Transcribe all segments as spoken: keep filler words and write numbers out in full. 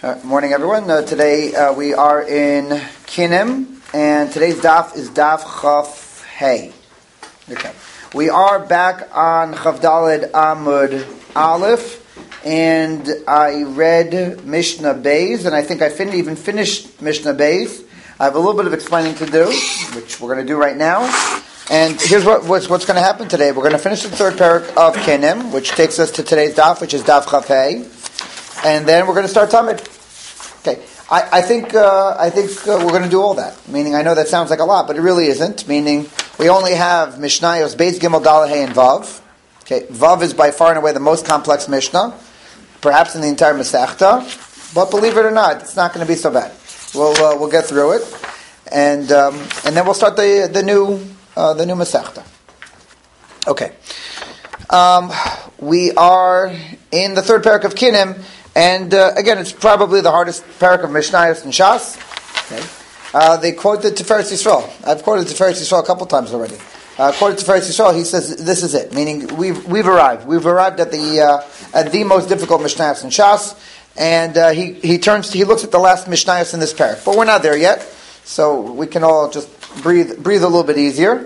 Uh, morning, everyone. Uh, today uh, we are in Kinim, and today's daf is daf Chaf Hey. Okay, we are back on Chaf Daled Amud Aleph, and I read Mishnah Beis, and I think I fin- even finished Mishnah Beis. I have a little bit of explaining to do, which we're going to do right now. And here's what, what's, what's going to happen today. We're going to finish the third parak of Kinim, which takes us to today's daf, which is daf Chaf Hey. And then we're going to start Tamid. Okay, I, I think uh, I think uh, we're going to do all that. Meaning, I know that sounds like a lot, but it really isn't. Meaning, we only have Mishnayos, Beis Gimel, Daled, Hey, and Vav. Okay, Vav is by far and away the most complex Mishnah, perhaps in the entire Masechta. But believe it or not, it's not going to be so bad. We'll uh, we'll get through it, and um, and then we'll start the the new uh, the new Masechta. Okay, um, we are in the third parak of Kinim. And uh, again, it's probably the hardest parak of Mishnayos and Shas. Okay. Uh, they quoted Tiferes Yisrael. I've quoted Tiferes Yisrael a couple times already. Uh, quoted Tiferes Yisrael. He says this is it, meaning we've we've arrived. We've arrived at the uh, at the most difficult Mishnayos and Shas. And uh, he he turns he looks at the last Mishnayos in this parak, but we're not there yet, so we can all just breathe breathe a little bit easier.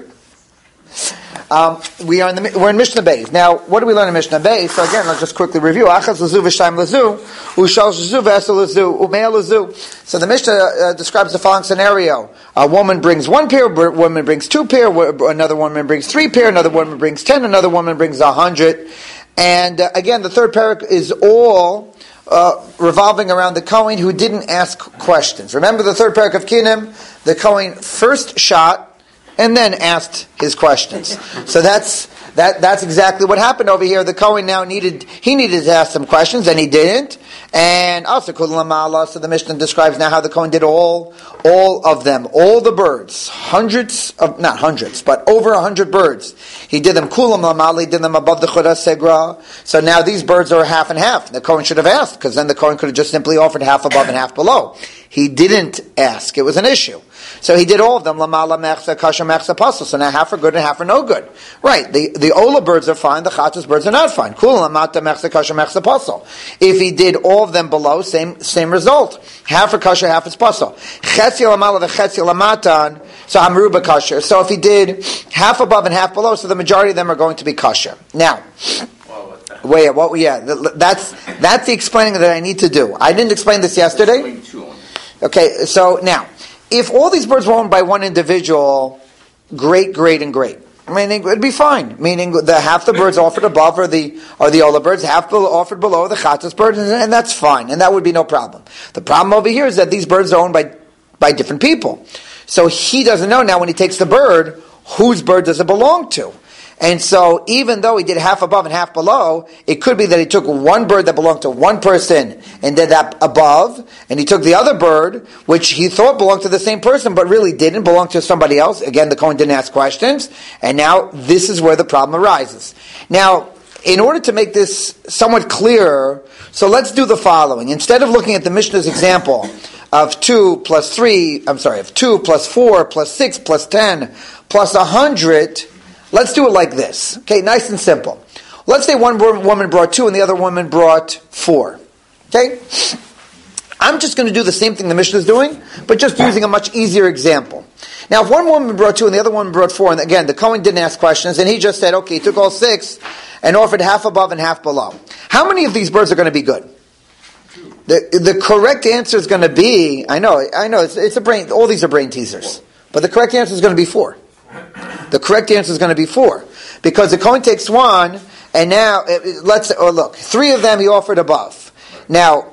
Um, we are in the we're in Mishnah Beis. Now, what do we learn in Mishnah Beis? So again, let's just quickly review. Achaz lazu v'shtaim lazu, u'shal lazu v'esel lazu, u'mei lazu. So the Mishnah uh, describes the following scenario: a woman brings one pair, a woman brings two pair, another woman brings three pair, another woman brings ten, another woman brings a hundred. And uh, again, the third parak is all uh, revolving around the Kohen who didn't ask questions. Remember the third parak of Kinim? The Kohen first shot and then asked his questions. So that's that. That's exactly what happened over here. The Kohen now needed he needed to ask some questions, and he didn't. And also, so the Mishnah describes now how the Kohen did all all of them, all the birds, hundreds of not hundreds, but over a hundred birds. He did them kulam lamala, he did them above the chudas segra. So now these birds are half and half. The Kohen should have asked, because then the Kohen could have just simply offered half above and half below. He didn't ask. It was an issue. So he did all of them. Lamala mechza, kasha mechza, pasul. So now half are good and half are no good. Right. The the ola birds are fine. The chatas birds are not fine. Kul lamata mechza, kasha mechza, pasul. If he did all of them below, same same result. Half are kasha, half is pasul. Chetzi lamala v'chetzi lamatan. So hamru b'kasher. So if he did half above and half below, so the majority of them are going to be kasher. Now. Wait, what? Yeah, that's that's the explaining that I need to do. I didn't explain this yesterday. Okay, so now, if all these birds were owned by one individual, great, great, and great, meaning it'd be fine. Meaning the half the birds offered above are the are the ola birds, half offered below are the chatas birds, and, and that's fine, and that would be no problem. The problem over here is that these birds are owned by by different people, so he doesn't know now when he takes the bird whose bird does it belong to. And so, even though he did half above and half below, it could be that he took one bird that belonged to one person and did that above, and he took the other bird, which he thought belonged to the same person, but really didn't, belong to somebody else. Again, the Kohen didn't ask questions, and now this is where the problem arises. Now, in order to make this somewhat clearer, so let's do the following. Instead of looking at the Mishnah's example of two plus three, I'm sorry, of two plus four plus six plus ten plus a hundred, let's do it like this. Okay, nice and simple. Let's say one woman brought two and the other woman brought four. Okay? I'm just going to do the same thing the Mishnah is doing, but just using a much easier example. Now, if one woman brought two and the other woman brought four, and again, the Kohen didn't ask questions, and he just said, okay, he took all six and offered half above and half below. How many of these birds are going to be good? The the correct answer is going to be, I know, I know, it's, it's a brain, all these are brain teasers, but the correct answer is going to be four. The correct answer is going to be four. Because the Kohen takes one, and now, let's say, oh look, three of them he offered above. Now,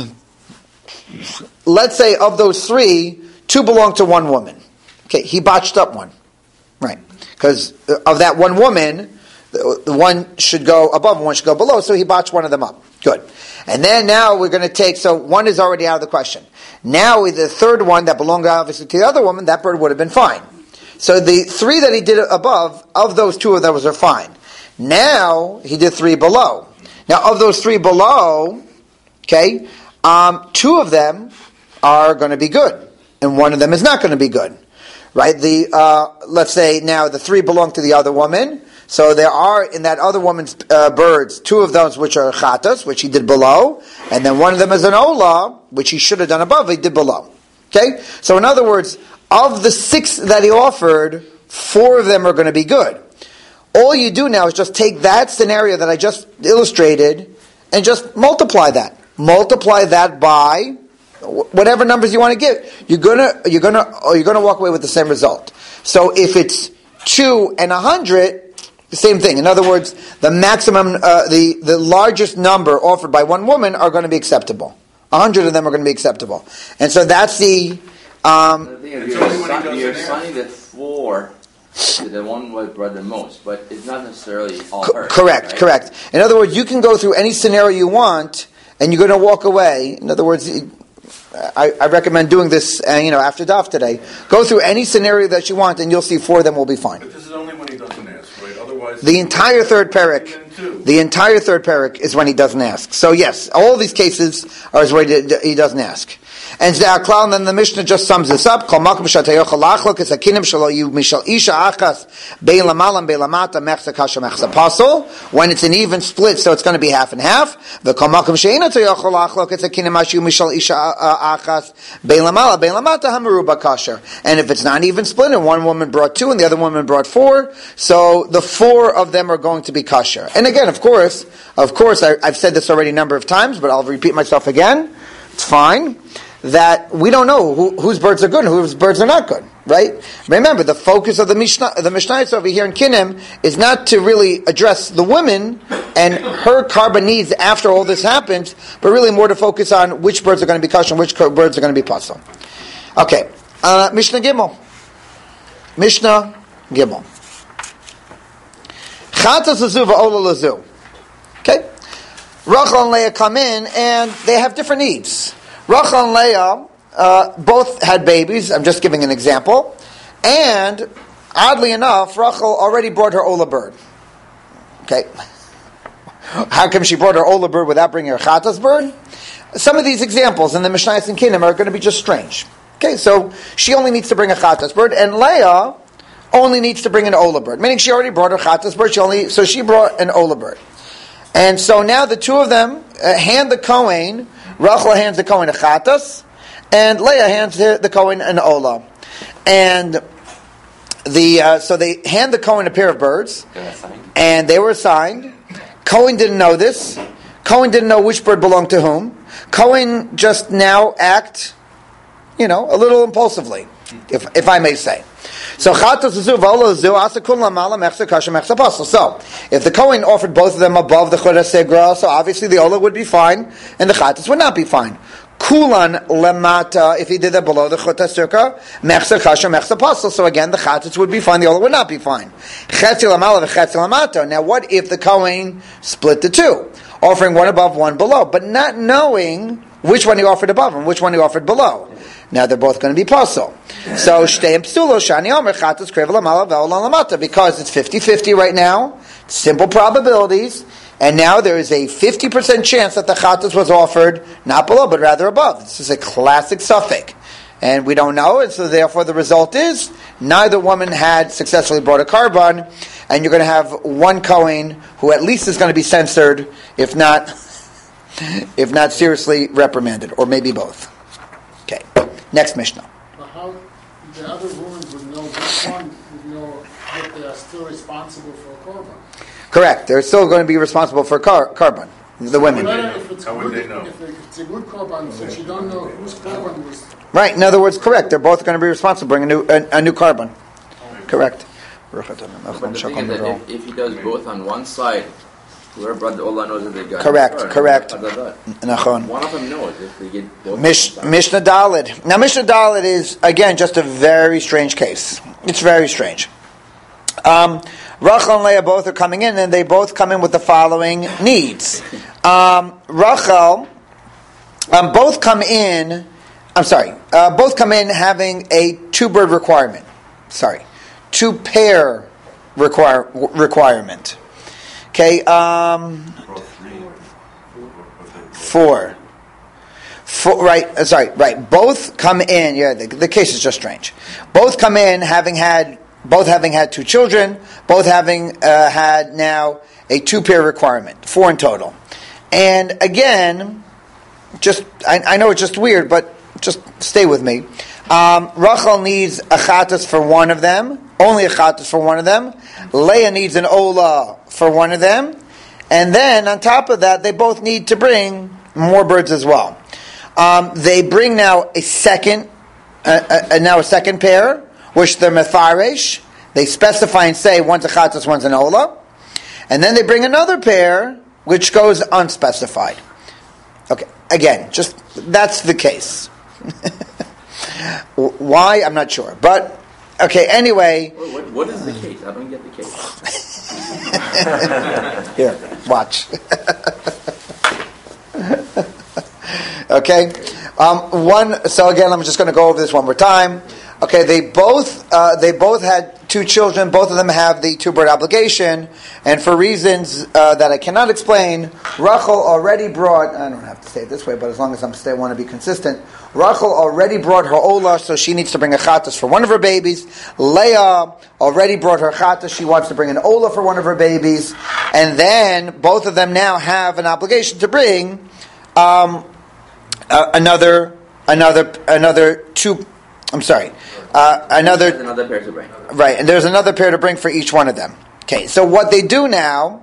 let's say of those three, two belong to one woman. Okay, he botched up one. Right. Because of that one woman, the one should go above and one should go below, so he botched one of them up. Good. And then now we're going to take, so one is already out of the question. Now the third one that belonged obviously to the other woman, that bird would have been fine. So the three that he did above, of those two of those are fine. Now, he did three below. Now, of those three below, okay, um, two of them are going to be good, and one of them is not going to be good. Right? The uh, let's say now the three belong to the other woman, So there are in that other woman's uh, birds, two of those which are chatas, which he did below, and then one of them is an olah, which he should have done above, he did below. Okay? So in other words, of the six that he offered, four of them are going to be good. All you do now is just take that scenario that I just illustrated and just multiply that. Multiply that by whatever numbers you want to give. You're gonna you're gonna or you're gonna walk away with the same result. So if it's two and a hundred, the same thing. In other words, the maximum, uh, the the largest number offered by one woman are going to be acceptable. A hundred of them are going to be acceptable, and so that's the. Um, the thing is, you're, assign, you're assigning the four to the one who brought the most, but it's not necessarily all co- hers. Correct, right? correct. In other words, you can go through any scenario you want, and you're going to walk away. In other words, I, I recommend doing this, uh, you know, after daf today. Go through any scenario that you want, and you'll see four of them will be fine. But this is only when he doesn't ask, right? Otherwise, the entire third parak, the entire third parak is when he doesn't ask. So yes, all these cases are where he doesn't ask. And then the Mishnah just sums this up. When it's an even split, so it's going to be half and half. And if it's not even split, and one woman brought two and the other woman brought four, so the four of them are going to be kosher. And again, of course, of course, I, I've said this already a number of times, but I'll repeat myself again. It's fine. That we don't know who, whose birds are good and whose birds are not good, right? Remember, the focus of the Mishnah, the Mishnah over here in Kinim is not to really address the women and her carbon needs after all this happens, but really more to focus on which birds are going to be kosher and which birds are going to be pasul. Okay, uh, Mishnah Gimel. Mishnah Gimel. Chatas lazu va'ola lazu. Okay, Rachel and Leah come in and they have different needs. Rachel and Leah uh, both had babies. I'm just giving an example. And, oddly enough, Rachel already brought her Ola bird. Okay. How come she brought her Ola bird without bringing her Chatas bird? Some of these examples in the Mishnayos and Kinim are going to be just strange. Okay, so she only needs to bring a Chatas bird, and Leah only needs to bring an Ola bird. Meaning she already brought her Chatas bird, she only, so she brought an Ola bird. And so now the two of them uh, hand the Kohen. Rachel hands the Kohen a Chatas, and Leah hands the Kohen an Ola. And the uh, so they hand the Kohen a pair of birds, and they were assigned. Kohen didn't know this. Kohen didn't know which bird belonged to whom. Kohen just now act, you know, a little impulsively, if if I may say. So Chatas zu v'ola zu asakun lamala mechsa kasha mechsa pasul. So if the Kohen offered both of them above the Chodesh Segra, so obviously the Ola would be fine and the Chatas would not be fine. Kulan lemata, if he did that below the Chodesh Segra, mechsa kasha mechsa pasul. So again, the Chatas would be fine, the Ola would not be fine. Chetzi lamala v'chetzi lamata. Now what if the Kohen split the two, offering one above, one below, but not knowing which one he offered above and which one he offered below? Now they're both going to be pasul. So shteim psulo shani omer chatas krevel lamala ve'ola lamata, because it's fifty-fifty right now, simple probabilities, and now there is a fifty percent chance that the chatas was offered not below but rather above. This is a classic suffix, and we don't know, and so therefore the result is neither woman had successfully brought a carbon, and you're going to have one Kohen who at least is going to be censored, if not, if not seriously reprimanded, or maybe both. Okay. Next Mishnah. But how the other women would know which one would know that they are still responsible for a korban? Correct. They're still going to be responsible for car- carbon. The women. If it's How good, would they know? If it's a good korban, since you don't know whose korban was. Right. In other words, correct. They're both going to be responsible for bringing a new a, a new carbon. Correct. But the thing is that if, if he does both on one side, whoever brought the Ola knows that they got correct, it. Correct. Nachon. One of them knows if they get both. Mish, Mishnah Daled. Now, Mishnah Daled is, again, just a very strange case. It's very strange. Um, Rachel and Leah both are coming in, and they both come in with the following needs. Um, Rachel, um, both come in, I'm sorry, uh, both come in having a two-bird requirement. Sorry, two-pair require, requirement. Okay, um, four. Four, right, uh, sorry, right. Both come in, yeah, the, the case is just strange. Both come in having had both having had two children, both having uh, had now a two-pair requirement, four in total. And again, just I, I know it's just weird, but just stay with me. Um, Rachel needs a chatas for one of them, only a chatas for one of them. Leah needs an ola for one of them. And then on top of that, they both need to bring more birds as well. Um, they bring now a second, uh, uh, now a second pair, which they're mefaresh. They specify and say one's a chatas, one's an ola. And then they bring another pair, which goes unspecified. Okay, again, just that's the case. Why? I'm not sure. But, okay, anyway. What, what is the case? I don't get the case. Here, watch. Okay. Um, one. So again, I'm just going to go over this one more time. Okay, they both uh, they both had two children. Both of them have the two bird obligation, and for reasons uh, that I cannot explain, Rachel already brought. I don't have to say it this way, but as long as I'm still want to be consistent, Rachel already brought her ola, so she needs to bring a chatas for one of her babies. Leah already brought her chatas; she wants to bring an ola for one of her babies, and then both of them now have an obligation to bring um, uh, another another another two. I'm sorry. Uh, another There's another pair to bring. Right, and there's another pair to bring for each one of them. Okay, so what they do now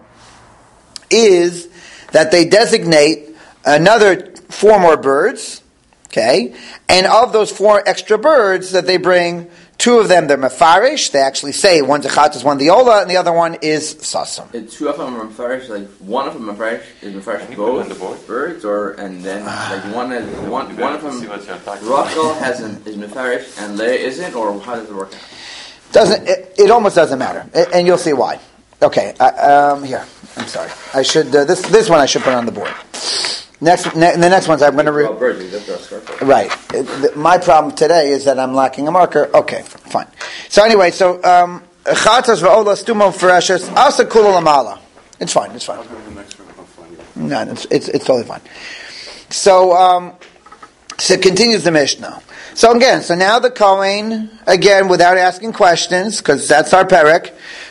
is that they designate another four more birds. Okay, and of those four extra birds that they bring, two of them they're mefarish. They actually say one's a chatas, one the ola, and the other one is sasam. And two of them are mefarish. Like one of them mefarish is mefarish both birds, or and then like one is one one of them. Rachel has an, is mefarish and Leah isn't, or how does it work out? Doesn't it, it almost doesn't matter, and you'll see why. Okay, uh, um, here. I'm sorry. I should uh, this this one I should put on the board. Next, ne- the next ones I'm going to read. Re- right. It, my problem today is that I'm lacking a marker. Okay, fine. So anyway, so um, chatas v'ola stumo fereshes asa kula lamala. It's fine. It's fine. No, it's it's, it's totally fine. So um, so it continues the Mishnah. So again, so now the Kohen, again, without asking questions, because that's our perek,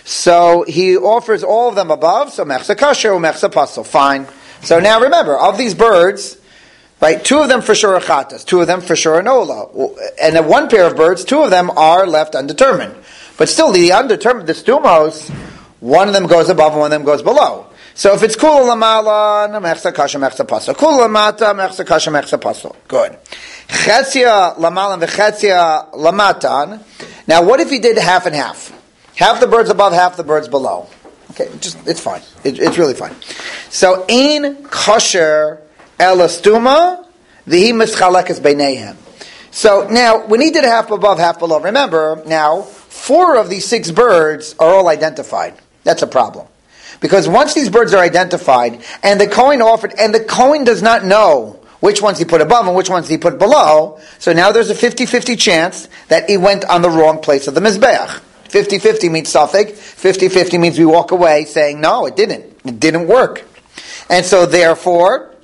so he offers all of them above, so mechsa kasher or mechsa pasel, fine. So now remember, of these birds, right, two of them for sure are chatas, two of them for sure are nola. And in one pair of birds, two of them are left undetermined. But still, the undetermined, the stumos, one of them goes above and one of them goes below. So if it's kula lamala, mechsa kasha mechsa pasel. Kula lamata, mechsa kasha mechsa pasel. Good. Chetzia lamalan v'chetzia lamatan. Now what if he did half and half? Half the birds above, half the birds below. Okay, just it's fine. It, it's really fine. So ein kosher elastuma v'hi mischalekes beinehem. So now when he did half above, half below, remember now four of these six birds are all identified. That's a problem. Because once these birds are identified, and the Kohen offered, and the Kohen does not know which ones he put above and which ones he put below, so now there's a fifty-fifty chance that he went on the wrong place of the Mizbeach. fifty-fifty means suffix, fifty-fifty means we walk away saying, no, it didn't. It didn't work. And so therefore,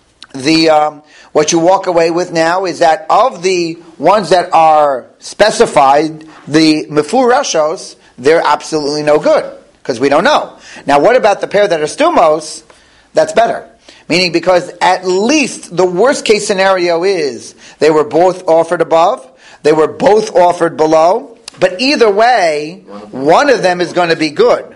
the um, what you walk away with now is that of the ones that are specified, the mefurashos, they're absolutely no good. Because we don't know. Now, what about the pair that are stumos? That's better. Meaning because at least the worst case scenario is they were both offered above, they were both offered below, but either way, one of them is going to be good.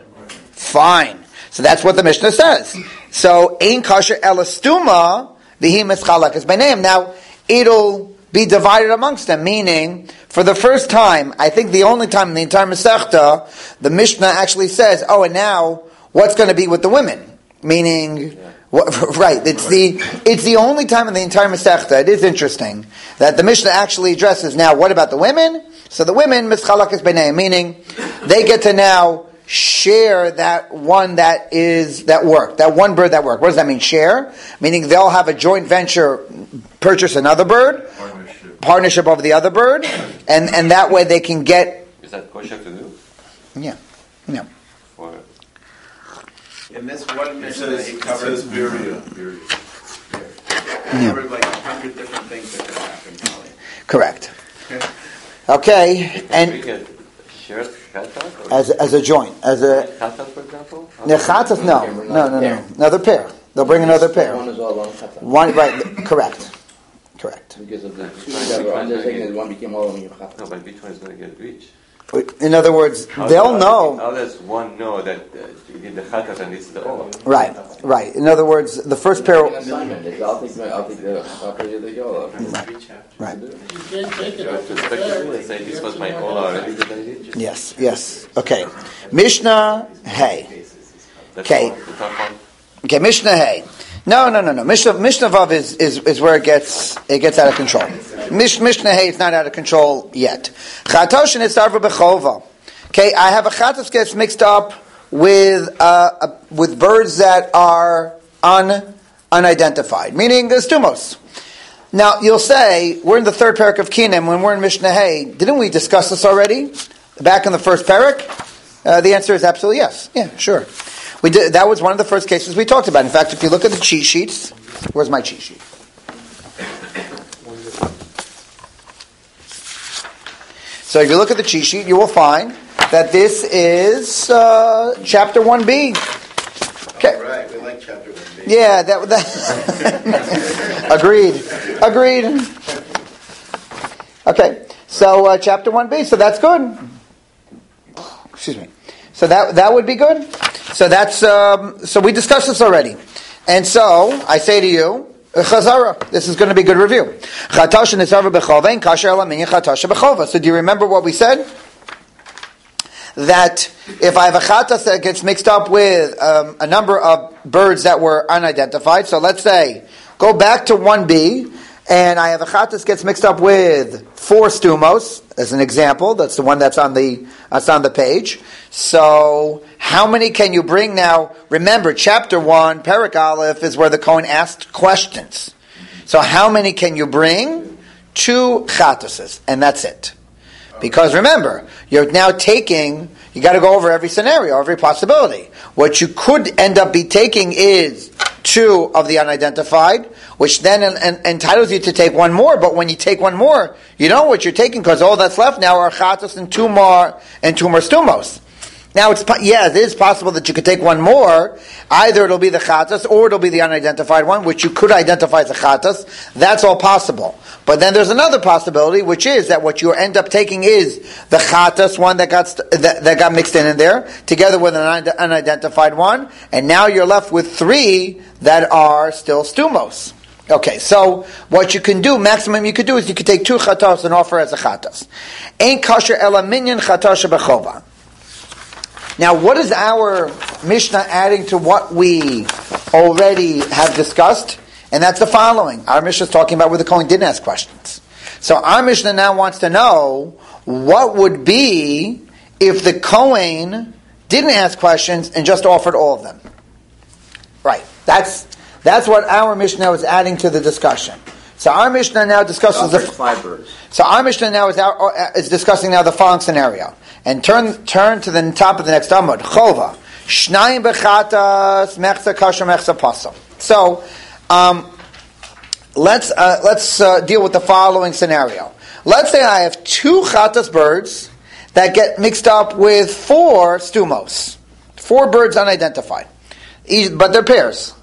Fine. So that's what the Mishnah says. So, ein kasher elastuma v'hi mischalekes beinehem. Now, it'll be divided amongst them, meaning, for the first time, I think the only time in the entire Masechta, the Mishnah actually says, oh, and now, what's going to be with the women? Meaning, yeah. what, right, it's the it's the only time in the entire Masechta, it is interesting, that the Mishnah actually addresses, now, what about the women? So the women, mischalekes beinehem, meaning, they get to now share that one that is, that work, that one bird that worked. What does that mean, share? Meaning they'll have a joint venture, purchase another bird, partnership, partnership over the other bird, and, and that way they can get... Is that kosher to do? Yeah, yeah. For... In this one Mishnah, it, it covers period. period. It covered like a hundred different things that could happen, probably. Correct. Okay, and... Shared as as a joint, as a Chatas, for example. Nechatas. No, no, no, no, another pair. They'll bring another pair. One is all one chata. One, right? Correct, correct. Because of the two that were undertaken, one became all one chata. No, but which one is going to get which? In other words, How they'll does, know. How does one know that uh, you did the chatas and this is the ola? Right, right. In other words, the first pair. An assignment is I'll take my, I'll take the, I'll take the yola. Right. You can't take You it. have to speculate and say this was my ola already that I did. Yes, yes. Okay. Mishnah Hey. That's Okay. all, the top one. Okay, Mishnah Hey. No, no, no, no. Mishnah Mishnah Vav is, is, is where it gets it gets out of control. Mish, Mishnah Hey is not out of control yet. Chatosh and Itzarva Bechova. Okay, I have a chatos gets mixed up with uh, uh, with birds that are un unidentified, meaning the stumos. Now you'll say we're in the third parak of Kinem when we're in Mishnah Hey. Didn't we discuss this already back in the first parak? Uh, the answer is absolutely yes. Yeah, sure. We did. That was one of the first cases we talked about. In fact, if you look at the cheat sheets, where's my cheat sheet? So if you look at the cheat sheet, you will find that this is uh, chapter one B. Okay. All right, we like chapter one B. Yeah, that. that agreed. Agreed. Okay. So uh, chapter one B. So that's good. Excuse me. So that that would be good. So that's um, so we discussed this already, and so I say to you, Chazara, this is going to be good review. Chatash nisarva bechova and kasher elamin chatash bechova. So do you remember what we said? That if I have a chatas that gets mixed up with um, a number of birds that were unidentified, so let's say go back to one B. And I have a chatas gets mixed up with four stumos, as an example. That's the one that's on the that's on the page. So how many can you bring now? Remember, chapter one, Parak Aleph, is where the Kohen asked questions. So how many can you bring? Two chatases, and that's it. Because remember, you're now taking, you got to go over every scenario, every possibility. What you could end up be taking is two of the unidentified, which then en- en- entitles you to take one more. But when you take one more, you know what you're taking because all that's left now are chatos and two more and two more stumos. Now it's yeah, it is possible that you could take one more. Either it'll be the chatas or it'll be the unidentified one, which you could identify as a chatas. That's all possible. But then there's another possibility, which is that what you end up taking is the chatas one that got st- that, that got mixed in in there, together with an un- unidentified one, and now you're left with three that are still stumos. Okay, so what you can do, maximum you could do is you could take two chatas and offer as a chatas. Ain't kasher ela minyan chatas bechova. Now, what is our Mishnah adding to what we already have discussed? And that's the following. Our Mishnah is talking about where the Kohen didn't ask questions. So our Mishnah now wants to know what would be if the Kohen didn't ask questions and just offered all of them. Right. That's that's what our Mishnah is adding to the discussion. So our Mishnah now discusses the five birds. So our Mishnah now is our, is discussing now the following scenario. And turn turn to the top of the next Amud. Chova. Shnayim bechatas mechza kasher mechza pasal. So um, let's uh, let's uh, deal with the following scenario. Let's say I have two chatas birds that get mixed up with four stumos. Four birds unidentified. But they're pairs.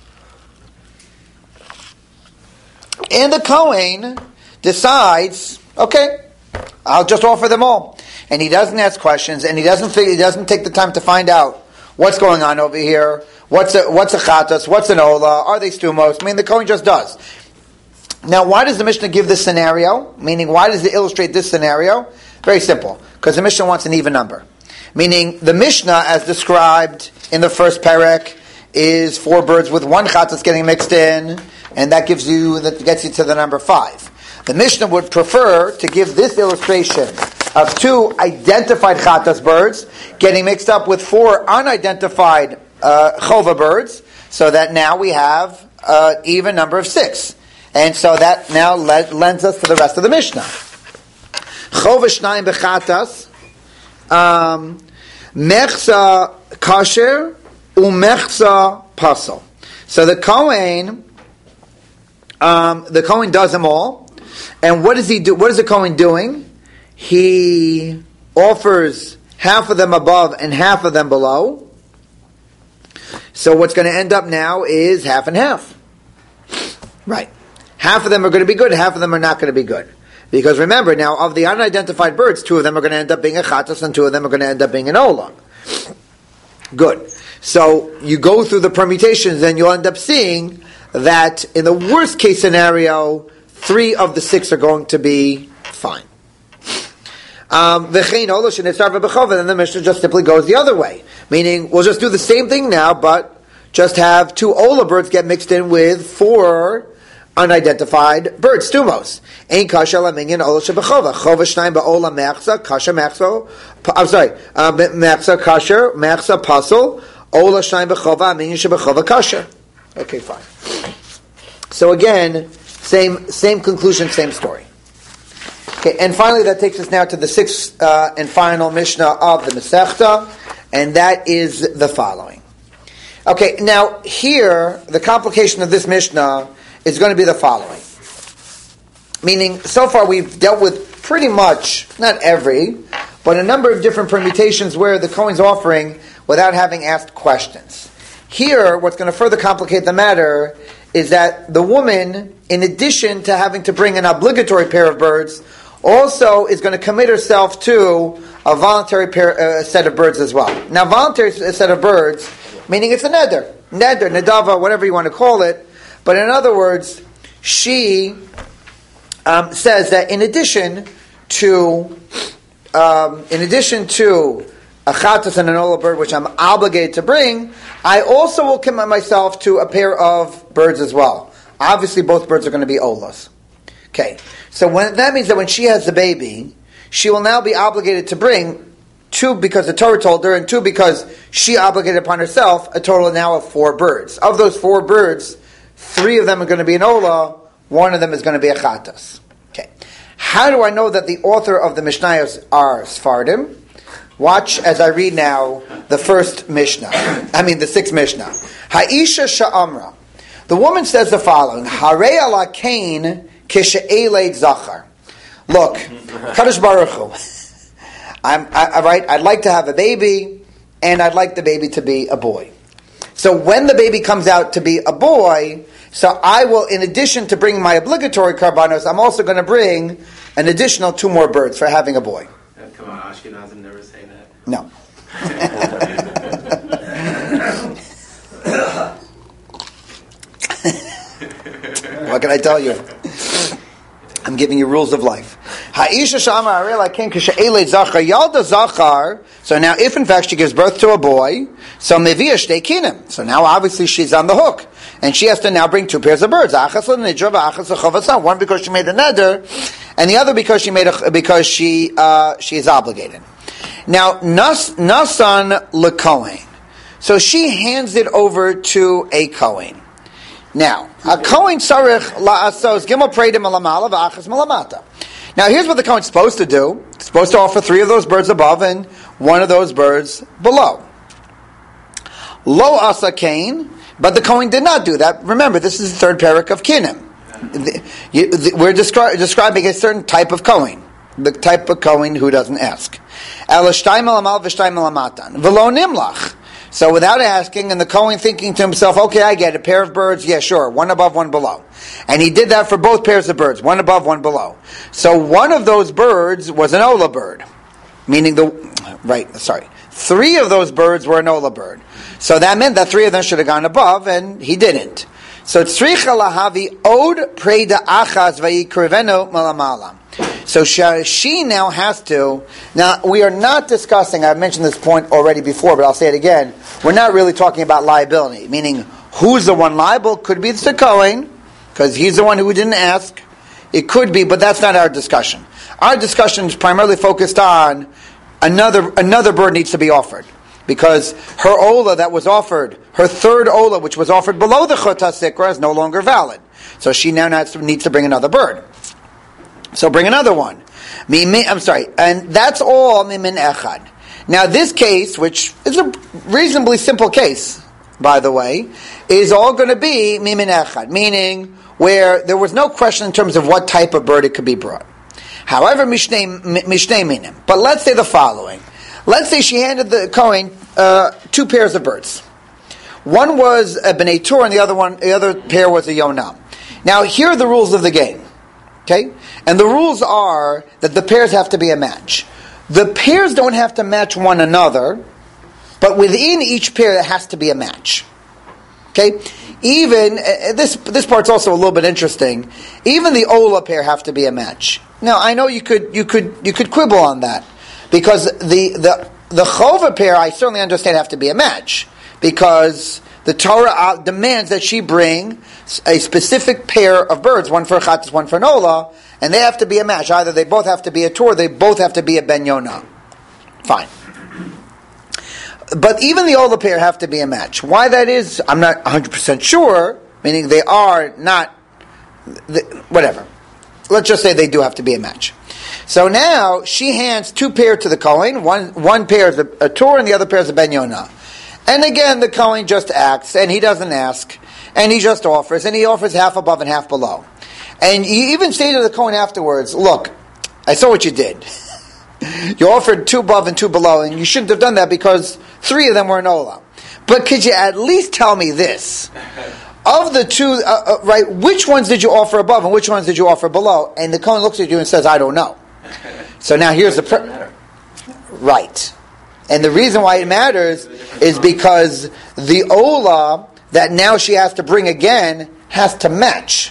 And the Kohen decides, okay, I'll just offer them all. And he doesn't ask questions, and he doesn't figure, he doesn't take the time to find out what's going on over here, what's a, what's a chatas, what's an ola, are they stumos? I mean, the Kohen just does. Now, why does the Mishnah give this scenario? Meaning, why does it illustrate this scenario? Very simple. Because the Mishnah wants an even number. Meaning, the Mishnah, as described in the first parak, is four birds with one chatas getting mixed in, and that gives you, that gets you to the number five. The Mishnah would prefer to give this illustration of two identified chatas birds getting mixed up with four unidentified uh, chova birds, so that now we have an even number of six. And so that now le- lends us to the rest of the Mishnah. Chova shnayim bechatas, mechza kasher umechza pasal. So the Kohen, um, the Kohen does them all. And what does he do? What is the Kohen doing? He offers half of them above and half of them below. So what's going to end up now is half and half. Right. Half of them are going to be good, half of them are not going to be good. Because remember, now, of the unidentified birds, two of them are going to end up being a chatas and two of them are going to end up being an ola. Good. So you go through the permutations and you'll end up seeing that in the worst case scenario, three of the six are going to be fine. Um, then the Mishnah just simply goes the other way. Meaning, we'll just do the same thing now, but just have two ola birds get mixed in with four unidentified birds, stumos. Ein kasha laminyan ola shebechova. Chova shnayim ba'ola mechza, kasha mechzo. I'm sorry, uh, mechza kasha, mechza puzzle, ola shnayim bechova, minyan shebechova kasha. Okay, fine. So again, same same conclusion, same story. Okay, and finally that takes us now to the sixth uh, and final Mishnah of the Masechta, and that is the following. Okay, now here, the complication of this Mishnah is going to be the following. Meaning, so far we've dealt with pretty much, not every, but a number of different permutations where the Kohen's offering without having asked questions. Here, what's going to further complicate the matter is that the woman, in addition to having to bring an obligatory pair of birds, also is going to commit herself to a voluntary pair, uh, set of birds as well. Now, voluntary set of birds, meaning it's a neder, neder, nedava, whatever you want to call it. But in other words, she um, says that in addition to, um, in addition to a chatas and an ola bird, which I'm obligated to bring, I also will commit myself to a pair of birds as well. Obviously, both birds are going to be olas. Okay, so when, that means that when she has the baby, she will now be obligated to bring two because the Torah told her, and two because she obligated upon herself, a total now of four birds. Of those four birds, three of them are going to be an ola, one of them is going to be a chatas. Okay. How do I know that the author of the Mishnayos are Sfardim? Watch as I read now the first Mishnah. I mean the sixth Mishnah. Ha'isha sha'amra. The woman says the following. Harei ala kain kishe'eled zachar. Look, Kadosh Baruch Hu. I'm, I, I, right, I'd like to have a baby, and I'd like the baby to be a boy. So when the baby comes out to be a boy, so I will, in addition to bringing my obligatory karbanos, I'm also going to bring an additional two more birds for having a boy. Come on, Ashkenazim never say that. No. What can I tell you? I'm giving you rules of life. Ha'isha shama arela ken k'she'eled zachar yalda zachar. So now, if in fact she gives birth to a boy, so mevia shtei kinim. So now, obviously, she's on the hook, and she has to now bring two pairs of birds. Achas l'nidra v'achas l'chavasa. One because she made a neder, and the other because she made a, because she uh, she is obligated. Now, nas nasan lekohen. So she hands it over to a kohen. Now, a kohen sarich la'asos gimel preidim alamala v'achas malamata. Now, here's what the kohen's supposed to do. It's supposed to offer three of those birds above and one of those birds below. Lo asa kain, but the kohen did not do that. Remember, this is the third parak of Kinim. We're descri- describing a certain type of kohen, the type of kohen who doesn't ask. El shtayim alamal v'shtayim alamatan v'lo nimlach. So without asking, and the Kohen thinking to himself, okay, I get a pair of birds, yeah, sure, one above, one below. And he did that for both pairs of birds, one above, one below. So one of those birds was an ola bird, meaning the, right, sorry, three of those birds were an ola bird. So that meant that three of them should have gone above, and he didn't. So tzricha lahavi od preda achas vayikrivenu malamala. So she now has to, now we are not discussing, I've mentioned this point already before, but I'll say it again, we're not really talking about liability, meaning who's the one liable? Could be the Kohen, because he's the one who didn't ask. It could be, but that's not our discussion. Our discussion is primarily focused on another another bird needs to be offered. Because her ola that was offered, her third ola, which was offered below the chota sikra, is no longer valid. So she now needs to bring another bird. So bring another one. I'm sorry, and that's all mimin echad. Now this case, which is a reasonably simple case, by the way, is all going to be mimin echad, meaning where there was no question in terms of what type of bird it could be brought. However, mishnei minim. But let's say the following: Let's say she handed the Kohen uh, two pairs of birds. One was a B'nai Tur, and the other one, the other pair was a Yonah. Now, here are the rules of the game. Okay? And the rules are that the pairs have to be a match. The pairs don't have to match one another, but within each pair, it has to be a match. Okay? Even, uh, this this part's also a little bit interesting, even the Ola pair have to be a match. Now, I know you could you could you could quibble on that, because the the the Chova pair, I certainly understand, have to be a match, because the Torah demands that she bring a specific pair of birds, one for a Chatas, one for an Ola, and they have to be a match. Either they both have to be a Tur, they both have to be a Ben Yonah. Fine. But even the Ola pair have to be a match. Why that is, I'm not one hundred percent sure, meaning they are not, whatever. Let's just say they do have to be a match. So now, she hands two pairs to the Kohen, one, one pair is a, a Tur and the other pair is a Ben Yonah. And again, the Kohen just acts, and he doesn't ask, and he just offers, and he offers half above and half below. And he even say to the Kohen afterwards, look, I saw what you did. You offered two above and two below, and you shouldn't have done that because three of them were an Ola. But could you at least tell me this? Of the two, uh, uh, right, which ones did you offer above and which ones did you offer below? And the Kohen looks at you and says, I don't know. So now here's the... Pr- right. And the reason why it matters is because the Ola that now she has to bring again has to match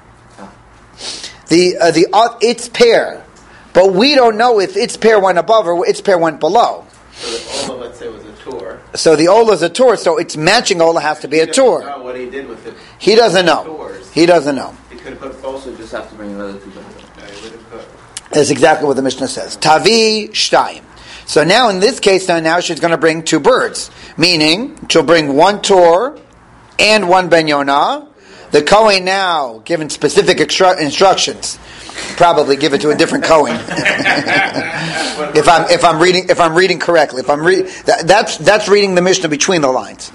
the uh, the uh, its pair, but we don't know if its pair went above or its pair went below. So the Ola, let's say, was a Tur. So the Ola is a Tur, so its matching Ola has to be a Tur. Know what he did with it. He doesn't know. He doesn't know. He could have also just have to bring another two. Yeah, he would have put. That's exactly what the Mishnah says. Tavi shtayim. So now in this case, now, now she's going to bring two birds, meaning she'll bring one Tur and one Ben Yonah. The Kohen now, given specific extru- instructions, probably give it to a different Kohen. if I'm if I'm reading if I'm reading correctly, if I'm reading that, that's that's reading the Mishnah between the lines.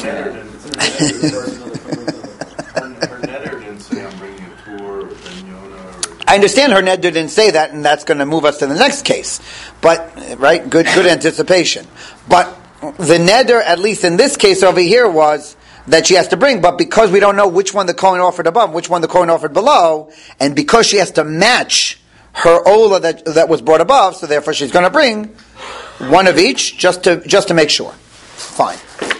I understand her neder didn't say that, and that's going to move us to the next case. But right, good good anticipation. But the neder, at least in this case over here, was that she has to bring. But because we don't know which one the Kohen offered above, which one the Kohen offered below, and because she has to match her Ola that that was brought above, so therefore she's going to bring one of each just to just to make sure. Fine.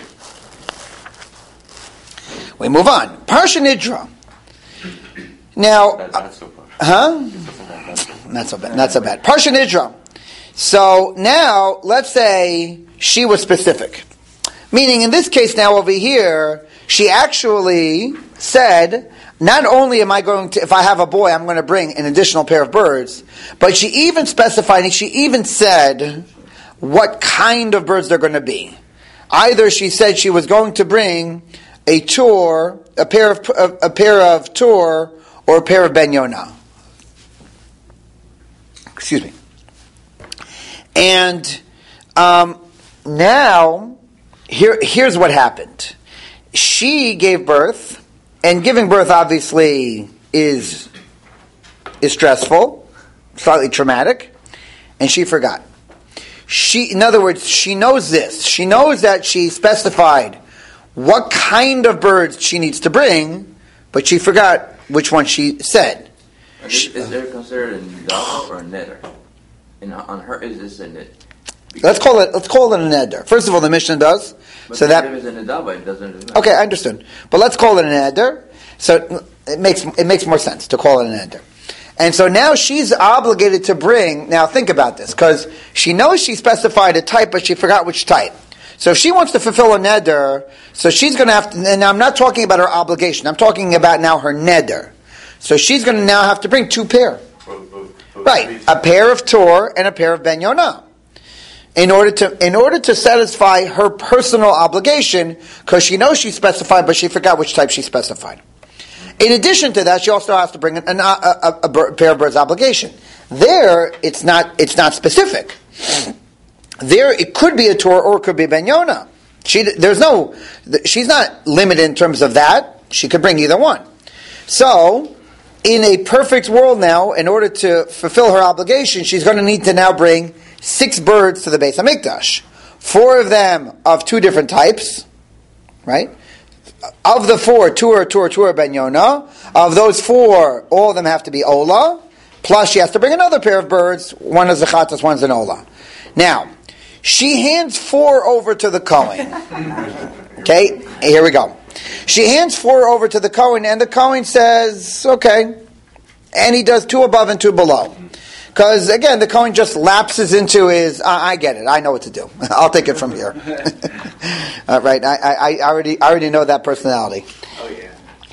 We move on. Parsha Nidra. Now, That's so huh? Not so bad. Not so bad. Parsha Nidra. So now, let's say she was specific. Meaning, in this case now over here, she actually said, not only am I going to, if I have a boy, I'm going to bring an additional pair of birds, but she even specified, and she even said what kind of birds they're going to be. Either she said she was going to bring a Tur, a pair of a, a pair of Tur, or a pair of Ben Yonah. Excuse me. And um, now, here, here's what happened. She gave birth, and giving birth obviously is is stressful, slightly traumatic, and she forgot. She, in other words, she knows this. She knows that she specified what kind of birds she needs to bring, but she forgot which one she said. Is, is there considered a nidava or a neder? And on her, is this a nid? Let's call it. Let's call it a neder. First of all, the Mishnah does. But so that if it's a nidava, it doesn't. Okay, I understood. But let's call it a neder. So it makes it makes more sense to call it a neder. And so now she's obligated to bring. Now think about this, because she knows she specified a type, but she forgot which type. So if she wants to fulfill a neder, so she's going to have to, and I'm not talking about her obligation, I'm talking about now her neder. So she's going to now have to bring two pair. Right, a pair of Tur and a pair of Ben Yonah. In order to, in order to satisfy her personal obligation, because she knows she specified, but she forgot which type she specified. In addition to that, she also has to bring an, an, a, a, a, a pair of birds obligation. There, it's not, it's not specific. There, it could be a Tur or it could be Ben Yonah. She, there's no, she's not limited in terms of that. She could bring either one. So, in a perfect world now, in order to fulfill her obligation, she's going to need to now bring six birds to the Beis Hamikdash. Four of them of two different types, right? Of the four, two are two are two are ben Yonah. Of those four, all of them have to be Ola. Plus, she has to bring another pair of birds. One is a Chatas, one's an Ola. Now, she hands four over to the Kohen. Okay, here we go. She hands four over to the Kohen, and the Kohen says, okay. And he does two above and two below. Because, again, the Kohen just lapses into his, I, I get it, I know what to do. I'll take it from here. All right, I, I, I, already, I already know that personality. Oh, yeah.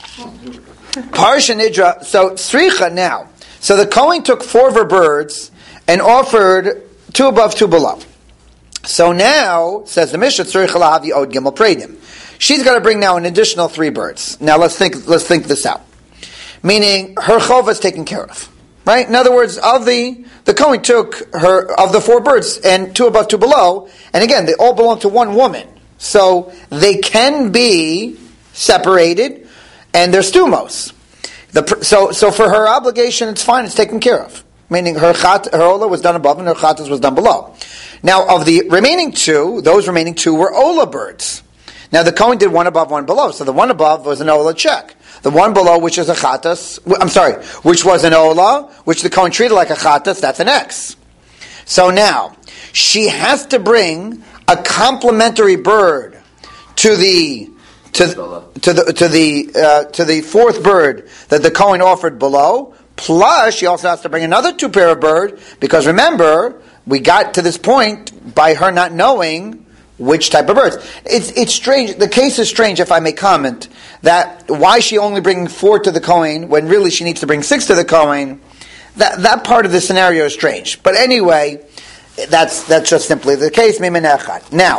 Parsha Nidra, so Sricha now. So the Kohen took four of her birds and offered two above, two below. So now, says the Mishnah, Sricha lahavi od gimel predim. She's got to bring now an additional three birds. Now let's think, let's think this out. Meaning, her chova is taken care of. Right? In other words, of the, the Kohen took her, of the four birds, and two above, two below, and again, they all belong to one woman. So, they can be separated, and they're stumos. The, so, so for her obligation, it's fine, it's taken care of. Meaning, her chat, her ola was done above, and her chatas was done below. Now, of the remaining two, those remaining two were ola birds. Now, the Kohen did one above, one below, so the one above was an ola check. The one below, which is a chatas, I'm sorry, which was an ola, which the Kohen treated like a chatas, that's an X. So now, she has to bring a complementary bird to the to, to the to the uh, to the fourth bird that the Kohen offered below. Plus, she also has to bring another two pair of bird, because remember, we got to this point by her not knowing which type of birds. It's it's strange. The case is strange, if I may comment, that why she only bringing four to the Kohen when really she needs to bring six to the Kohen. That that part of the scenario is strange. But anyway, that's that's just simply the case. Now,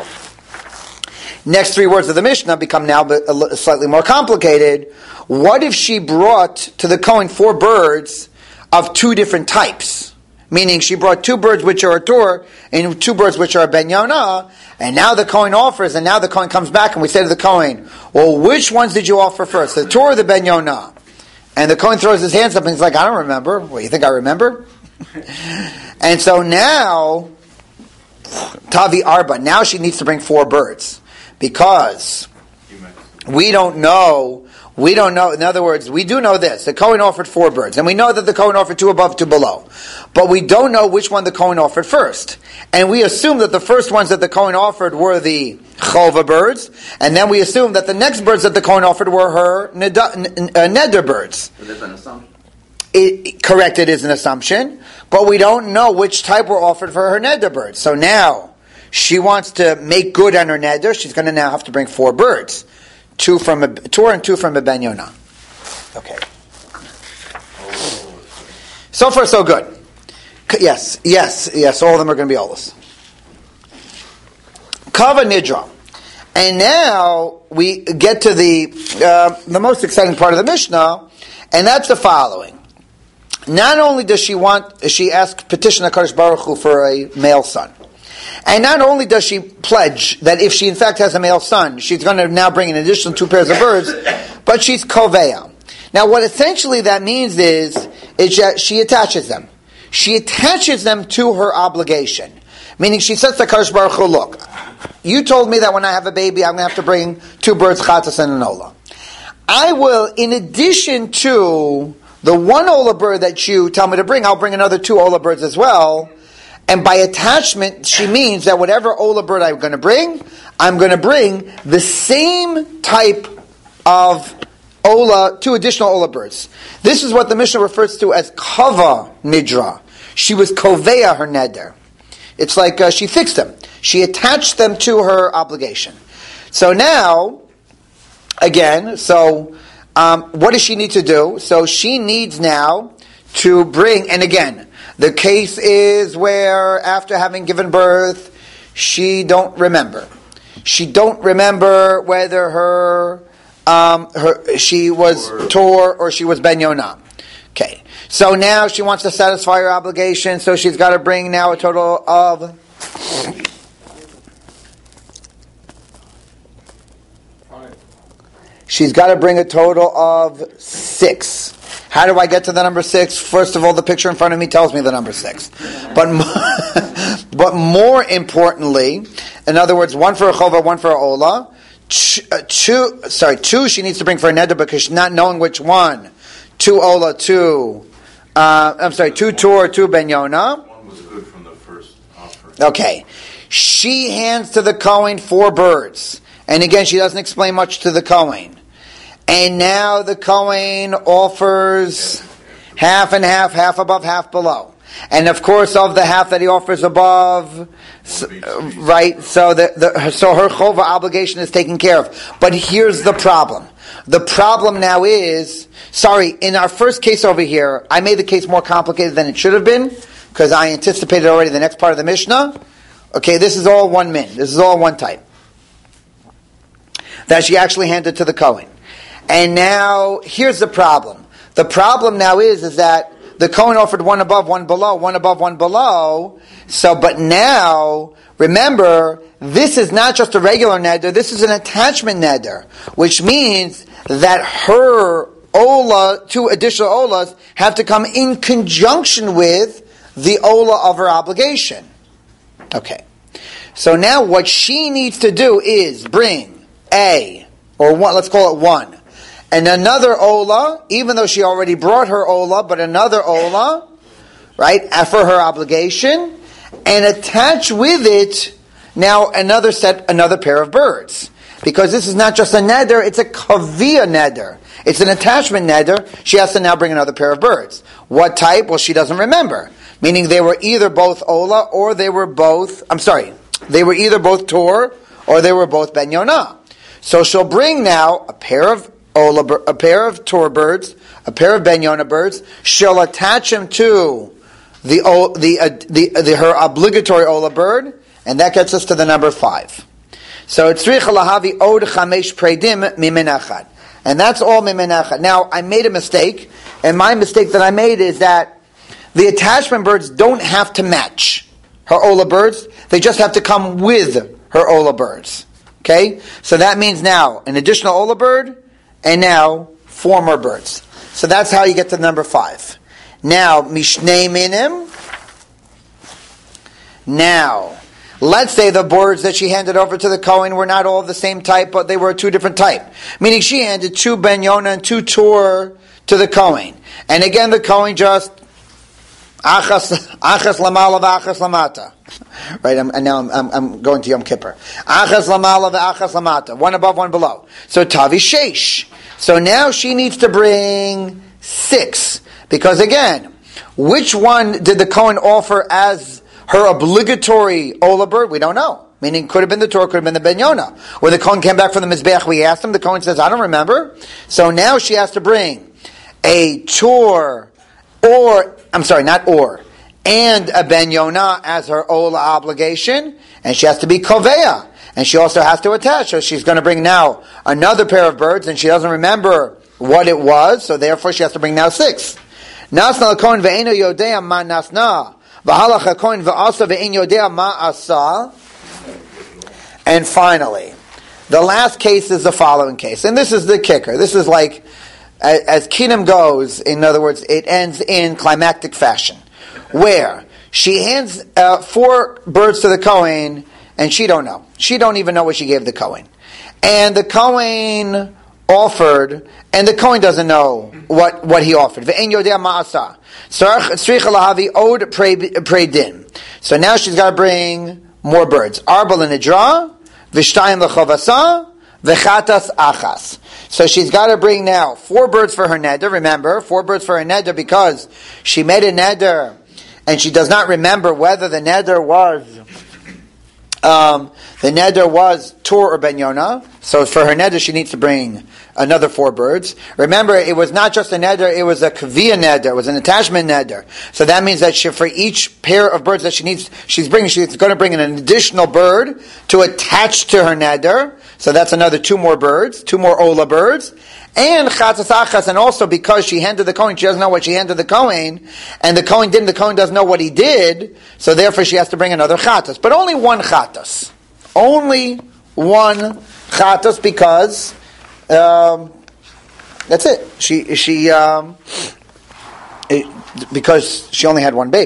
next three words of the Mishnah become now slightly more complicated. What if she brought to the Kohen four birds of two different types? Meaning she brought two birds which are a Tur and two birds which are a Ben Yonah, and now the Kohen offers, and now the Kohen comes back and we say to the Kohen, well, which ones did you offer first, the Tur or the Ben Yonah? And the Kohen throws his hands up and he's like, I don't remember. Well, you think I remember? And so now, Tavi Arba, now she needs to bring four birds, because we don't know We don't know. In other words, we do know this. The Kohen offered four birds. And we know that the Kohen offered two above, two below. But we don't know which one the Kohen offered first. And we assume that the first ones that the Kohen offered were the Chova birds. And then we assume that the next birds that the Kohen offered were her neda, n- uh, Neder birds. So that's an assumption. It, correct, it is an assumption. But we don't know which type were offered for her Neder birds. So now, she wants to make good on her Neder. She's going to now have to bring four birds. Two from a Tur and two from a Ben Yonah. Okay. So far, so good. Yes, yes, yes. All of them are going to be Olas. Kava Nidra. And now we get to the uh, the most exciting part of the Mishnah, and that's the following. Not only does she want, she asks, petition HaKadosh Baruch Hu for a male son. And not only does she pledge that if she in fact has a male son, she's going to now bring an additional two pairs of birds, but she's koveya. Now what essentially that means is, is that she attaches them. She attaches them to her obligation. Meaning she says to HaKadosh Baruch Hu, look, you told me that when I have a baby, I'm going to have to bring two birds, chatas and an ola. I will, in addition to the one ola bird that you tell me to bring, I'll bring another two ola birds as well. And by attachment, she means that whatever ola bird I'm going to bring, I'm going to bring the same type of ola, two additional ola birds. This is what the Mishnah refers to as kava nidra. She was koveya her neder. It's like uh, she fixed them. She attached them to her obligation. So now, again, so um, what does she need to do? So she needs now to bring, and again, the case is where after having given birth, she don't remember. She don't remember whether her, um, her she was Tor or she was Ben Yonah. Okay, so now she wants to satisfy her obligation, so she's got to bring now a total of she's got to bring a total of six. How do I get to the number six? First of all, the picture in front of me tells me the number six. But but more importantly, in other words, one for a chova, one for a ola. Two, sorry, two she needs to bring for a neder because she's not knowing which one. Two ola, two. Uh, I'm sorry, two tor, two ben yona. One was good from the first offering. Okay, she hands to the Kohen four birds, and again she doesn't explain much to the Kohen. And now the Kohen offers half and half, half above, half below. And of course, of the half that he offers above, so, right? So the, the so her chova obligation is taken care of. But here's the problem. The problem now is, sorry, in our first case over here, I made the case more complicated than it should have been because I anticipated already the next part of the Mishnah. Okay, this is all one min. This is all one type that she actually handed to the Kohen. And now here's the problem. The problem now is is that the Kohen offered one above, one below, one above, one below. So, but now, remember, this is not just a regular neder, this is an attachment neder, which means that her ola, two additional olas, have to come in conjunction with the ola of her obligation. Okay. So now what she needs to do is bring a, or one, let's call it one, and another ola, even though she already brought her ola, but another ola, right, for her obligation, and attach with it now another set, another pair of birds. Because this is not just a neder, it's a kaviyah neder. It's an attachment neder. She has to now bring another pair of birds. What type? Well, she doesn't remember. Meaning they were either both ola, or they were both, I'm sorry, they were either both tor, or they were both ben yonah. So she'll bring now a pair of Ola, a pair of tor birds, a pair of ben yonah birds. She'll attach them to the the, uh, the, the her obligatory ola bird, and that gets us to the number five. So it's tzricha lahavi od chamesh predim mimin echad, and that's all mimin echad. Now I made a mistake, and my mistake that I made is that the attachment birds don't have to match her ola birds; they just have to come with her ola birds. Okay, so that means now an additional ola bird. And now, four more birds. So that's how you get to number five. Now, mishnei minim. Now, let's say the birds that she handed over to the Kohen were not all of the same type, but they were two different type. Meaning she handed two ben yonah and two tor to the Kohen. And again, the Kohen just achas achas lamala v'achas lamata. Right, I'm, and now I'm, I'm, I'm going to Yom Kippur. Achas lamala v'achas lamata. One above, one below. So tavi sheish. So now she needs to bring six. Because again, which one did the Kohen offer as her obligatory ola bird? We don't know. Meaning, could have been the Torah, could have been the ben yonah. When the Kohen came back from the Mizbeach, we asked him, the Kohen says, I don't remember. So now she has to bring a Tor, or, I'm sorry, not or, and a ben yonah as her ola obligation, and she has to be koveya. And she also has to attach. So she's going to bring now another pair of birds, and she doesn't remember what it was, so therefore she has to bring now six. Nasna l'kohen ve'eno yodea ma nasna, v'halach ha'kohen v'asa ve'en yodea ma asa. And finally, the last case is the following case. And this is the kicker. This is like, as Kinim goes, in other words, it ends in climactic fashion. Where she hands uh, four birds to the Kohen, and she don't know. She don't even know what she gave the Kohen. And the Kohen offered, and the Kohen doesn't know what, what he offered. Ve'en yodea ma'asa. Tzricha lahavi od preidin. So now she's got to bring more birds. Arba l'nidra, v'shtayim l'chovasa, v'chatas achas. So she's got to bring now four birds for her neder. Remember, four birds for her neder because she made a neder, and she does not remember whether the neder was Um, the neder was tor or ben yonah. So for her neder, she needs to bring another four birds. Remember, it was not just a neder; it was a kaviyah neder. It was an attachment neder. So that means that she, for each pair of birds that she needs, she's bringing, she's going to bring an additional bird to attach to her neder. So that's another two more birds, two more ola birds. And chatzas achas, and also because she handed the Kohen, she doesn't know what she handed the Kohen, and the Kohen didn't, the Kohen doesn't know what he did, so therefore she has to bring another chatas. But only one chatas. Only one chatas because, um, that's it. She, she, um, it, because she only had one baby.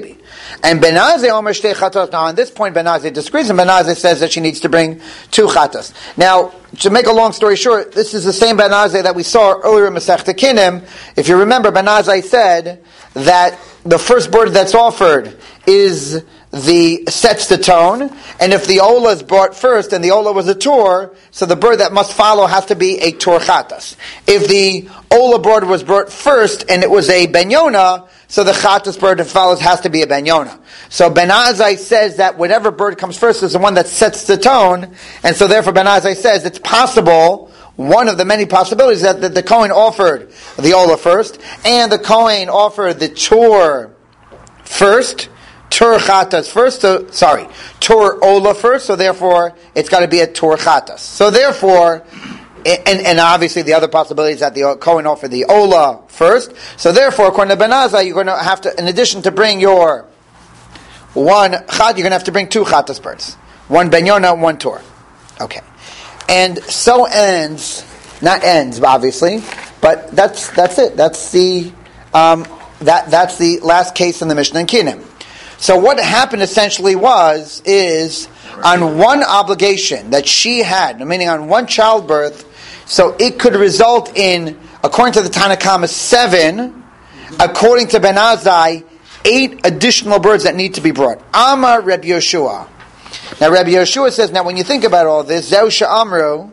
And Ben Azai Omer Shtei Chatos. Now on this point, Ben Azai disagrees, and Ben Azai says that she needs to bring two chatos. Now, to make a long story short, this is the same Ben Azai that we saw earlier in Masechta Kinim. If you remember, Ben Azai said that the first bird that's offered is the sets the tone, and if the ola is brought first, and the ola was a tor, so the bird that must follow has to be a tor chatas. If the ola bird was brought first, and it was a benyona, so the chatas bird that follows has to be a benyona. So Ben Azai says that whatever bird comes first is the one that sets the tone, and so therefore Ben Azai says it's possible, one of the many possibilities, that the, the Kohen offered the ola first, and the Kohen offered the tor first, Tur chatas first, so, sorry, Tur ola first, so therefore it's got to be a Tur chatas. So therefore, and, and obviously the other possibility is that the Kohen offered the ola first, so therefore, according to Ben Azai, you're going to have to, in addition to bring your one chat, you're going to have to bring two chatas birds. One benyona, one Tur. Okay. And so ends, not ends, obviously, but that's that's it. That's the um, that that's the last case in the Mishnah in Kinim. So what happened essentially was, is on one obligation that she had, meaning on one childbirth, so it could result in, according to the Tanna Kama, seven, according to Ben Azai, eight additional birds that need to be brought. Amar Reb Yoshua. Now Reb Yoshua says, now when you think about all this, Zeu she'amru,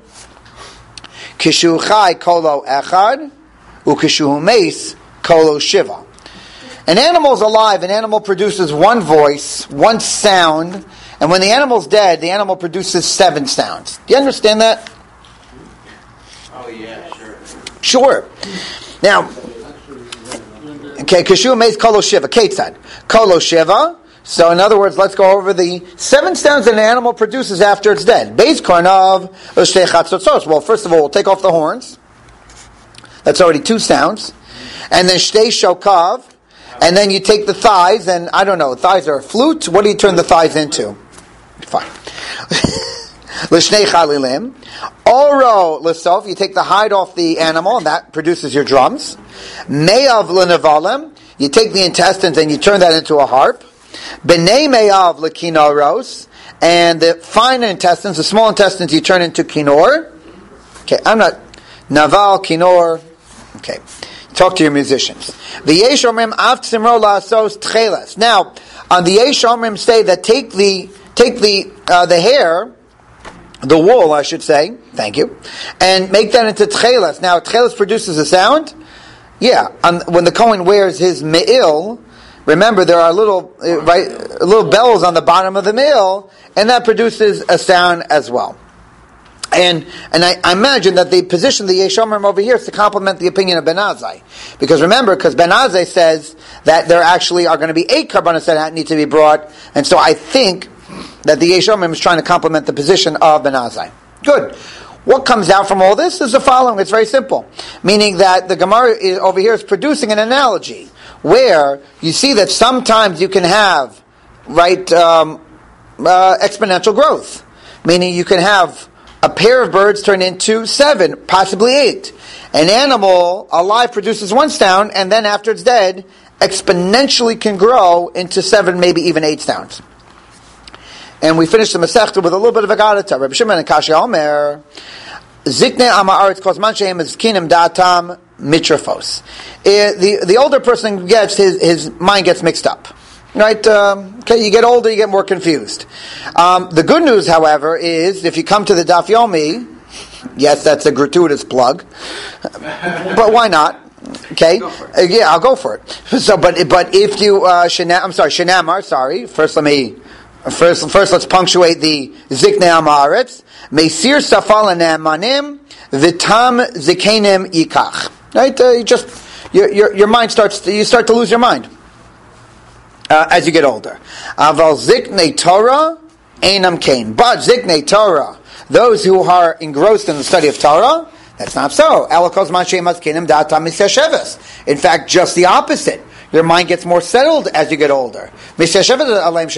kishu chai kolo echad, ukishu meis kolo shiva. An animal is alive, an animal produces one voice, one sound, and when the animal's dead, the animal produces seven sounds. Do you understand that? Oh yeah, sure. Sure. Now, okay, Kishu meis kolo shiva, ketzad. Kolo shiva, so in other words, let's go over the seven sounds that an animal produces after it's dead. Beis kornav, ushtei chatzotzos. Well, first of all, we'll take off the horns. That's already two sounds. And then shtei shokav. And then you take the thighs, and I don't know, thighs are a flute? What do you turn the thighs into? Fine. L'shnei chalilim. Oro l'sof, you take the hide off the animal, and that produces your drums. Me'av l'nevalim, you take the intestines and you turn that into a harp. B'nei me'av l'kinoros, and the fine intestines, the small intestines, you turn into kinor. Okay, I'm not, naval, kinor, okay. Talk to your musicians. The Yesh Omrim Av Tzimro La'asos Tchelas. Now, on the Yesh Omrim say that take the take the uh, the hair, the wool, I should say. Thank you, and make that into Tchelas. Now, Tchelas produces a sound. Yeah, on, when the Kohen wears his me'il, remember there are little uh, right little bells on the bottom of the me'il, and that produces a sound as well. And and I, I imagine that they position the Yesh Omrim over here to complement the opinion of Ben Azai. Because remember, because Ben Azai says that there actually are going to be eight karbanos that need to be brought, and so I think that the Yesh Omrim is trying to complement the position of Ben Azai. Good. What comes out from all this is the following. It's very simple. Meaning that the Gemara is, over here is producing an analogy where you see that sometimes you can have, right, um, uh, exponential growth. Meaning you can have a pair of birds turn into seven, possibly eight. An animal alive produces one sound, and then after it's dead, exponentially can grow into seven, maybe even eight sounds. And we finish the Masechta with a little bit of a Gadata. Reb Shimon and Kashi Omer, Zikne Ama Aretz Kozman Shehem Kinim Datam Mitrafos. The the older person gets his his mind gets mixed up. Right? Um, okay, you get older, you get more confused. Um, the good news, however, is if you come to the Daf Yomi, yes, that's a gratuitous plug, but why not? Okay, uh, yeah, I'll go for it. So, but but if you, uh, shana, I'm sorry, Shanamar, sorry. First, let me first first let's punctuate the Ziknei Amaretz. Meisir Safal Manim Vitam Zikenim Yikach. Right? Uh, you just your, your your mind starts to, you start to lose your mind. Uh, as you get older. Aval Ziknei Torah, Einam Kain. But Ziknei Torah, those who are engrossed in the study of Torah, that's not so. In fact, just the opposite. Your mind gets more settled as you get older. As you get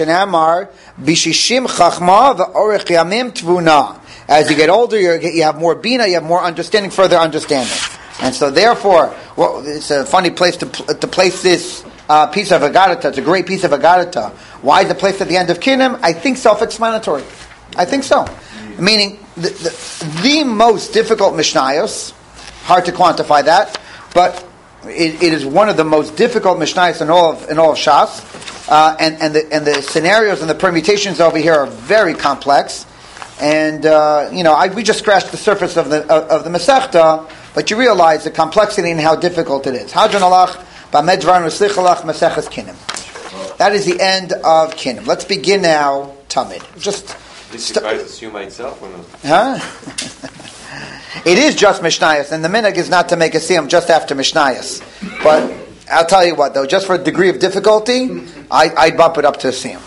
older, you have more bina, you have more understanding, further understanding. And so therefore, well, it's a funny place to, to place this uh, piece of Agadata. It's a great piece of Agadata. Why is it placed at the end of Kinim? I think self-explanatory. I think so. Mm-hmm. Meaning, the, the, the most difficult Mishnayos, hard to quantify that, but it, it is one of the most difficult Mishnayos in all of, in all of Shas. Uh, and, and, the, and the scenarios and the permutations over here are very complex. And, uh, you know, I, we just scratched the surface of the of, of the Masechta, but you realize the complexity and how difficult it is. Hadran alach, b'medvarim v'slichalach, Maseches Kinim. That is the end of Kinim. Let's begin now, Tamid. Just... This st- is Yuma itself, or not? Huh? It is just Mishnayos, and the minhag is not to make a siyum just after Mishnayos. But I'll tell you what, though, just for a degree of difficulty, I, I'd bump it up to a siyum.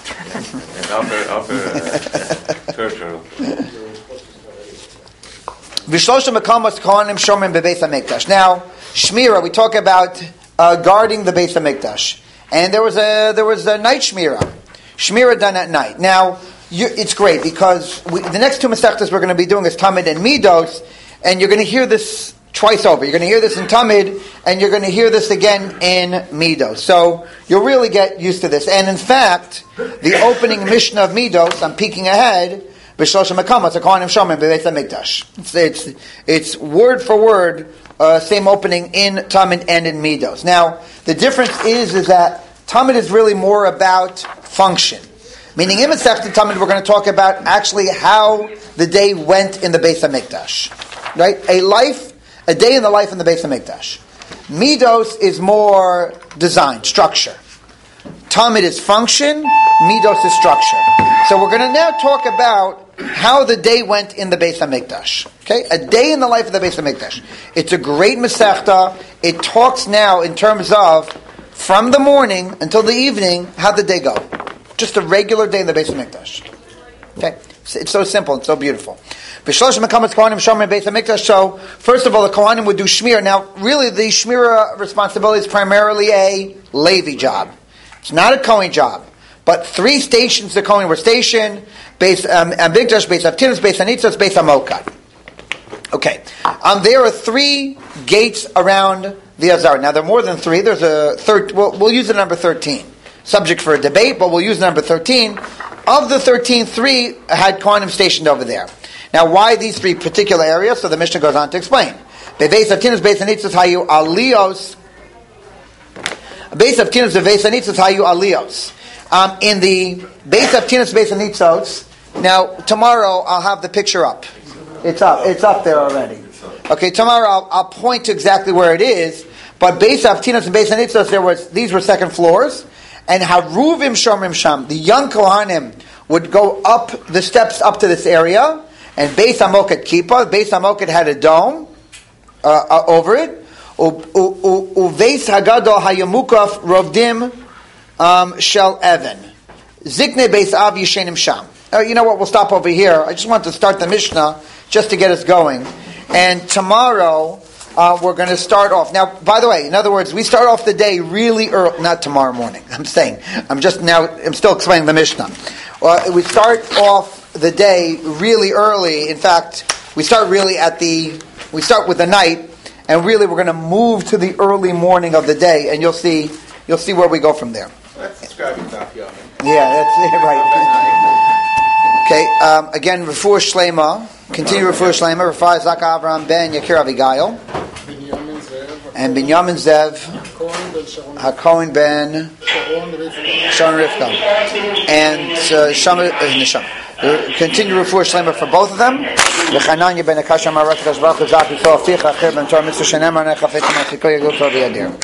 Now, Shmira, we talk about uh, guarding the Beis HaMikdash. And there was a there was a night Shmira. Shmira done at night. Now, you, it's great because we, the next two Masechtas we're going to be doing is Tamid and Midos, and you're going to hear this twice over. You're going to hear this in Tamid, and you're going to hear this again in Midos. So you'll really get used to this. And in fact, the opening Mishnah of Midos, I'm peeking ahead, B'Shloshim Mekamas, Kohanim Shomim B'Beis HaMikdash. It's it's it's word for word, uh, same opening in Tamid and in Midos. Now, the difference is is that Tamid is really more about function. Meaning, in Masechta Tamid, we're going to talk about actually how the day went in the Beis HaMikdash. Right? A life, a day in the life in the Beis HaMikdash. Midos is more design, structure. Tamid is function, Midos is structure. So we're going to now talk about how the day went in the Beis HaMikdash. Okay? A day in the life of the Beis HaMikdash. It's a great Masechta. It talks now in terms of from the morning until the evening, how'd the day go? Just a regular day in the Beis HaMikdash. Okay? It's so simple and so beautiful. So, first of all, the Kohanim would do Shmir. Now, really, the Shmira responsibility is primarily a Levi job. It's not a Kohen job. But three stations the Kohen were stationed: Beis Hamikdash, Beis Avtinos, Beis Hanitzos, Beis Hamokad. Okay. Um, there are three gates around the Azar. Now, there are more than three. There's a third. We'll, we'll use the number thirteen. Subject for a debate, but we'll use number thirteen. Of the thirteen, three had Kohanim stationed over there. Now, why these three particular areas? So the Mishnah goes on to explain. Beis Avtinos, Beis Hanitzos, hayu aliyos. Beis Avtinos, Beis Hanitzos, hayu aliyos. Um, in the Beis Avtinos, Beis Hanitzos. Now, tomorrow I'll have the picture up. It's up. It's up there already. Okay, tomorrow I'll, I'll point to exactly where it is. But Beis Avtinos and Beis Hanitzos, there was these were second floors. And Haruvim Shomrim Sham, the young Kohanim would go up the steps up to this area, and Beis Hamoked Kippah, Beis Hamoked had a dome uh, uh, over it. Uveis Hagadol Hayamukaf Rovdim Shel Evan. Zikne Beis Av Yishenim Sham. Uh, you know what? We'll stop over here. I just want to start the Mishnah just to get us going. And tomorrow Uh, we're going to start off. Now, by the way, in other words, we start off the day really early, not tomorrow morning. I'm saying, I'm just now, I'm still explaining the Mishnah. Uh, we start off the day really early. In fact, we start really at the, we start with the night, and really we're going to move to the early morning of the day, and you'll see, you'll see where we go from there. That's describing Daf Yomi. Yeah, that's it, right. Okay, um, again, Refuah Shlema, continue Refuah Shlema, Refuah Zaka Avraham ben Yakir Avigail. And Binyamin Zev, HaKohen ben Sharon Rivka, and uh, Shama, uh, continue Refuah Shlema for both of them. V'chananya ben Akasha Marat Kashbach Zapi Soficha Chir ben Tor Mitzvah Shenemar Nechafet Matziko Yagul Tov Yadir.